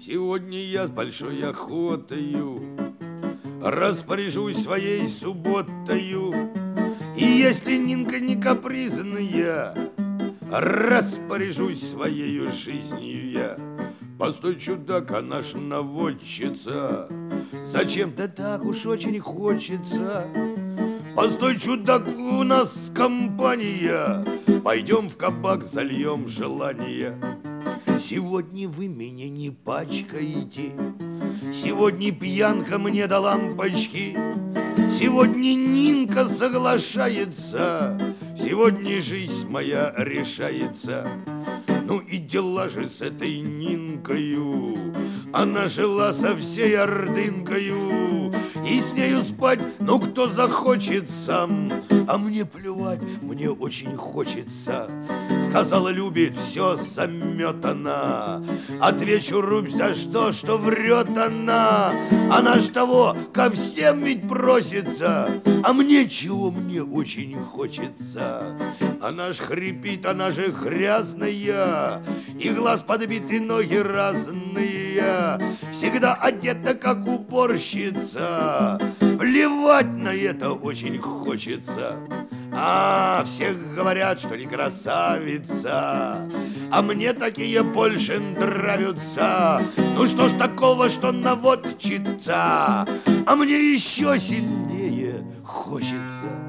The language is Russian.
Сегодня я с большой охотою распоряжусь своей субботою. И если Нинка не капризная, распоряжусь своею жизнью я. Постой, чудак, она ж наводчица, зачем-то так уж очень хочется. Постой, чудак, у нас компания, пойдем в кабак, зальем желание. Сегодня вы меня не пачкаете, сегодня пьянка мне до лампочки, сегодня Нинка соглашается, сегодня жизнь моя решается. Ну и дела же с этой Нинкою, она жила со всей ордынкою, и с нею спать, ну кто захочет сам. А мне плевать, мне очень хочется. Сказала, любит, все заметана. Отвечу, рубь за что врет она. Она ж того ко всем ведь просится, а мне чего, мне очень хочется. Она ж хрипит, она же грязная, и глаз подбит, и ноги разные, всегда одета как уборщица. Плевать на это очень хочется. Все говорят, что не красавица, а мне такие больше нравятся. Ну что ж такого, что наводчица, а мне еще сильнее хочется.